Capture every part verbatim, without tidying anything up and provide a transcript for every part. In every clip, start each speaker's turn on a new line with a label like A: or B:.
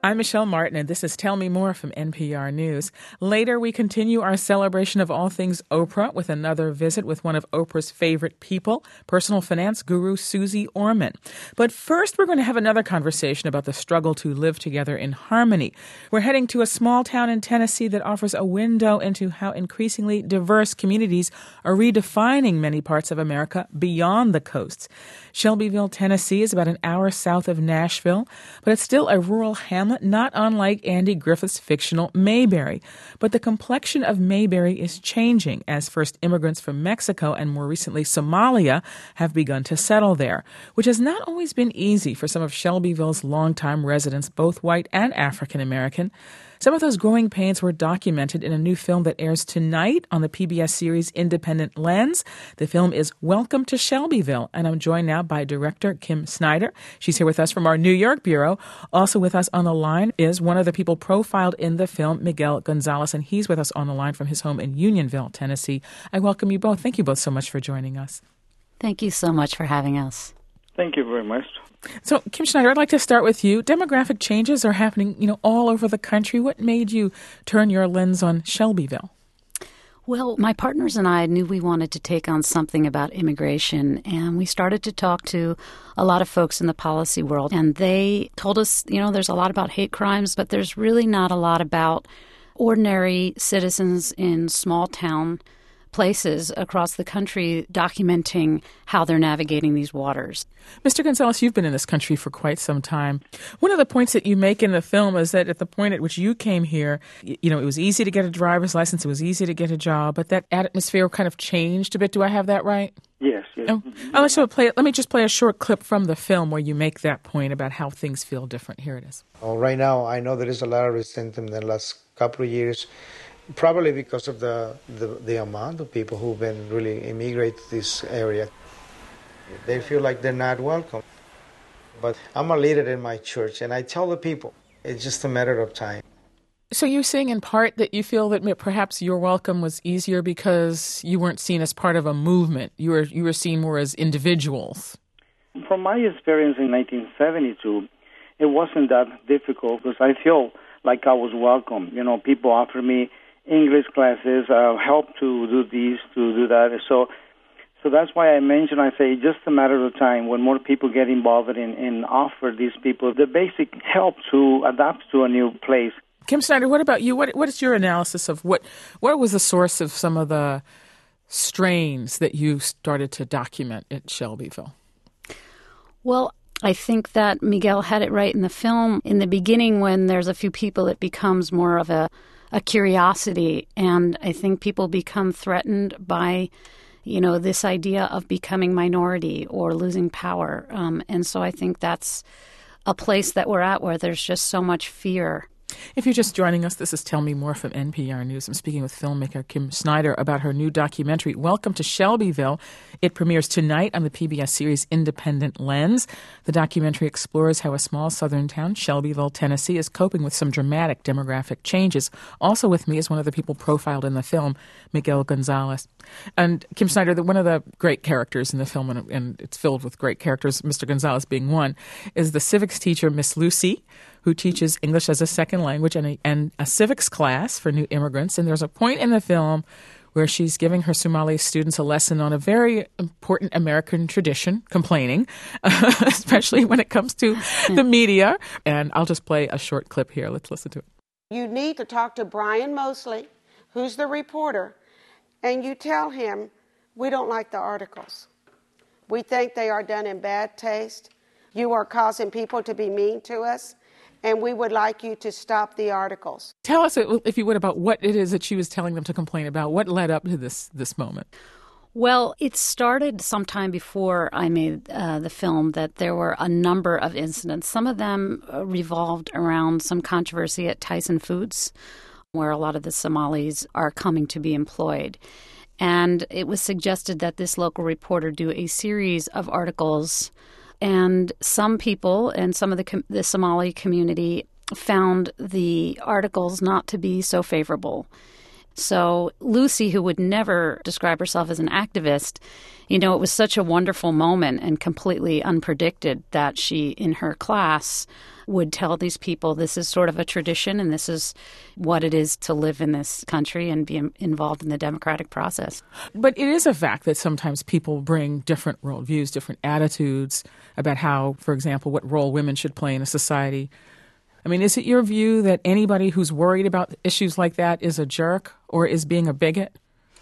A: I'm Michelle Martin, and this is Tell Me More from N P R News. Later, we continue our celebration of all things Oprah with another visit with one of Oprah's favorite people, personal finance guru Suze Orman. But first, we're going to have another conversation about the struggle to live together in harmony. We're heading to a small town in Tennessee that offers a window into how increasingly diverse communities are redefining many parts of America beyond the coasts. Shelbyville, Tennessee is about an hour south of Nashville, but it's still a rural hamlet not unlike Andy Griffith's fictional Mayberry. But the complexion of Mayberry is changing as first immigrants from Mexico and more recently Somalia have begun to settle there, which has not always been easy for some of Shelbyville's longtime residents, both white and African American. Some of those growing pains were documented in a new film that airs tonight on the P B S series Independent Lens. The film is Welcome to Shelbyville, and I'm joined now by director Kim Snyder. She's here with us from our New York bureau. Also with us on the line is one of the people profiled in the film, Miguel Gonzalez, and he's with us on the line from his home in Unionville, Tennessee. I welcome you both. Thank you both so much for joining us.
B: Thank you so much for having us.
C: Thank you very much.
A: So, Kim Snyder, I'd like to start with you. Demographic changes are happening, you know, all over the country. What made you turn your lens on Shelbyville?
B: Well, my partners and I knew we wanted to take on something about immigration, and we started to talk to a lot of folks in the policy world, and they told us, you know, there's a lot about hate crimes, but there's really not a lot about ordinary citizens in small town places across the country documenting how they're navigating these waters.
A: Mister Gonzalez, you've been in this country for quite some time. One of the points that you make in the film is that at the point at which you came here, you know, it was easy to get a driver's license, it was easy to get a job, but that atmosphere kind of changed a bit. Do I have that right?
C: Yes, yes.
A: Oh, I'll let, you play, let me just play a short clip from the film where you make that point about how things feel different. Here it is.
D: Oh, right now, I know there is a lot of resentment in the last couple of years. Probably because of the, the, the amount of people who've been really immigrate to this area. They feel like they're not welcome. But I'm a leader in my church, and I tell the people, it's just a matter of time.
A: So you're saying in part that you feel that perhaps your welcome was easier because you weren't seen as part of a movement. You were, you were seen more as individuals.
C: From my experience in nineteen seventy-two, it wasn't that difficult because I feel like I was welcome. You know, people offered me English classes, uh, help to do this, to do that. So so that's why I mentioned, I say, just a matter of time when more people get involved in and offer these people the basic help to adapt to a new place.
A: Kim Snyder, what about you? What What is your analysis of what, what was the source of some of the strains that you started to document at Shelbyville?
B: Well, I think that Miguel had it right in the film. In the beginning, when there's a few people, it becomes more of a a curiosity, and I think people become threatened by, you know, this idea of becoming minority or losing power. Um, and so I think that's a place that we're at where there's just so much fear.
A: If you're just joining us, this is Tell Me More from N P R News. I'm speaking with filmmaker Kim Snyder about her new documentary, Welcome to Shelbyville. It premieres tonight on the P B S series Independent Lens. The documentary explores how a small southern town, Shelbyville, Tennessee, is coping with some dramatic demographic changes. Also with me is one of the people profiled in the film, Miguel Gonzalez. And Kim Snyder, the, one of the great characters in the film, and, and it's filled with great characters, Mister Gonzalez being one, is the civics teacher, Miss Lucy, who teaches English as a second language and a, and a civics class for new immigrants. And there's a point in the film where she's giving her Somali students a lesson on a very important American tradition, complaining, uh, especially when it comes to the media. And I'll just play a short clip here. Let's listen to it.
E: You need to talk to Brian Mosley, who's the reporter, and you tell him we don't like the articles. We think they are done in bad taste. You are causing people to be mean to us, and we would like you to stop the articles.
A: Tell us, if you would, about what it is that she was telling them to complain about. What led up to this this moment?
B: Well, it started sometime before I made uh, the film that there were a number of incidents. Some of them uh, revolved around some controversy at Tyson Foods, where a lot of the Somalis are coming to be employed. And it was suggested that this local reporter do a series of articles. And some people and some of the com- the Somali community found the articles not to be so favorable. So Lucy, who would never describe herself as an activist, you know, it was such a wonderful moment and completely unpredicted that she, in her class, would tell these people this is sort of a tradition and this is what it is to live in this country and be involved in the democratic process.
A: But it is a fact that sometimes people bring different worldviews, different attitudes about how, for example, what role women should play in a society. I mean, is it your view that anybody who's worried about issues like that is a jerk or is being a bigot?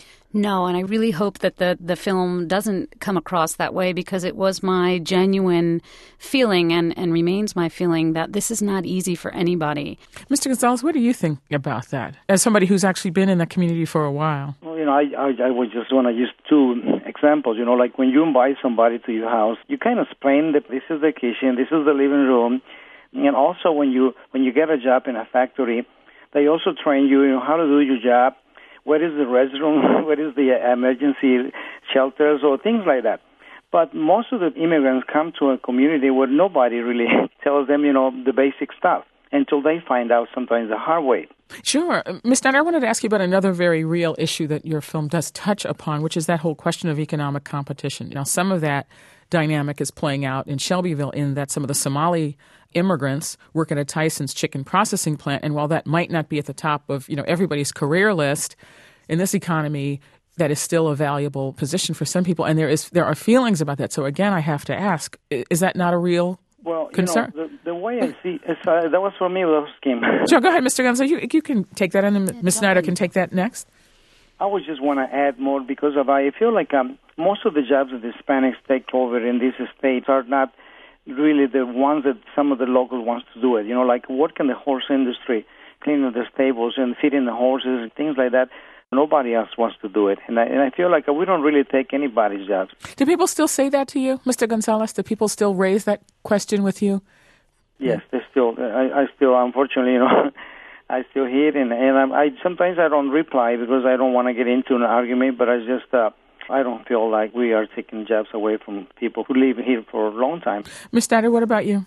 B: No, and I really hope that the, the film doesn't come across that way, because it was my genuine feeling and, and remains my feeling that this is not easy for anybody.
A: Mister Gonzalez, what do you think about that, as somebody who's actually been in the community for a while?
C: Well, you know, I, I, I would just want to use two examples. You know, like when you invite somebody to your house, you kind of explain that this is the kitchen, this is the living room. And also when you when you get a job in a factory, they also train you, you know, how to do your job. Where is the restroom? Where is the emergency shelters or things like that? But most of the immigrants come to a community where nobody really tells them, you know, the basic stuff until they find out sometimes the hard way.
A: Sure. Miz Snyder, I wanted to ask you about another very real issue that your film does touch upon, which is that whole question of economic competition. Now, some of that dynamic is playing out in Shelbyville in that some of the Somali immigrants work at a Tyson's chicken processing plant. And while that might not be at the top of, you know, everybody's career list, in this economy, that is still a valuable position for some people. And there is there are feelings about that. So again, I have to ask, is that not a real
C: well,
A: concern?
C: You know, the, the way I see it, uh, that was for me, that scheme.
A: Sure, go ahead, Mister Gonzalez. You, you can take that, and then Miz Snyder can take that next.
C: I would just want to add more because of I feel like um, most of the jobs that the Hispanics take over in these states are not really the ones that some of the locals wants to do it. You know, like work in the horse industry, cleaning the stables and feeding the horses and things like that. Nobody else wants to do it. And I, and I feel like we don't really take anybody's jobs.
A: Do people still say that to you, Mister Gonzalez? Do people still raise that question with you?
C: Yes, they still. I, I still, unfortunately, you know, I still hear it. And, and I'm, I sometimes I don't reply because I don't want to get into an argument, but I just... Uh, I don't feel like we are taking jobs away from people who live here for a long time. Miz
A: Snyder, what about you?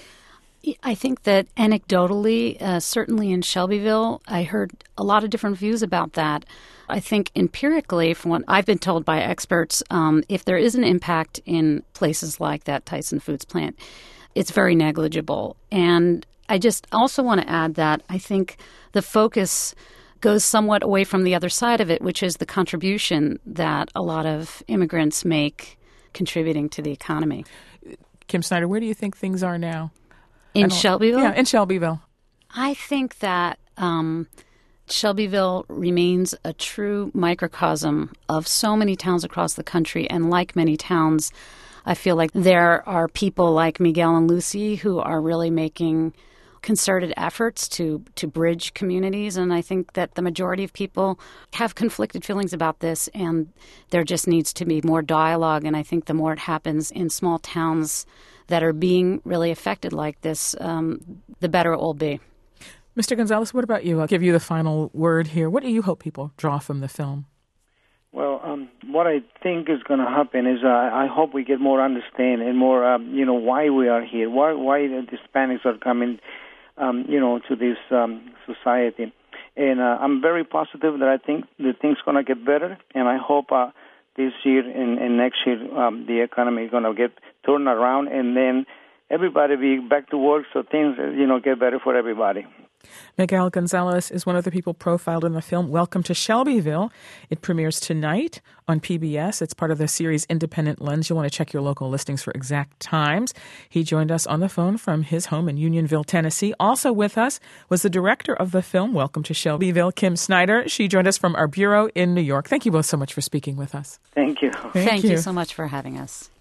B: I think that anecdotally, uh, certainly in Shelbyville, I heard a lot of different views about that. I think empirically, from what I've been told by experts, um, if there is an impact in places like that Tyson Foods plant, it's very negligible. And I just also want to add that I think the focus goes somewhat away from the other side of it, which is the contribution that a lot of immigrants make contributing to the economy.
A: Kim Snyder, where do you think things are now?
B: In Shelbyville?
A: Yeah, in Shelbyville.
B: I think that um, Shelbyville remains a true microcosm of so many towns across the country. And like many towns, I feel like there are people like Miguel and Lucy who are really making concerted efforts to, to bridge communities. And I think that the majority of people have conflicted feelings about this, and there just needs to be more dialogue. And I think the more it happens in small towns that are being really affected like this, um, the better it will be.
A: Mister Gonzalez, what about you? I'll give you the final word here. What do you hope people draw from the film?
C: Well, um, what I think is going to happen is uh, I hope we get more understanding and more, um, you know, why we are here, why why the Hispanics are coming, um, you know, to this um, society. And uh, I'm very positive that I think the thing's going to get better, and I hope uh, this year and, and next year um, the economy is going to get turned around, and then everybody be back to work so things, you know, get better for everybody.
A: Miguel Gonzalez is one of the people profiled in the film Welcome to Shelbyville. It premieres tonight on P B S. It's part of the series Independent Lens. You'll want to check your local listings for exact times. He joined us on the phone from his home in Unionville, Tennessee. Also with us was the director of the film Welcome to Shelbyville, Kim Snyder. She joined us from our bureau in New York. Thank you both so much for speaking with us.
C: Thank you.
B: Thank, Thank you. you so much for having us.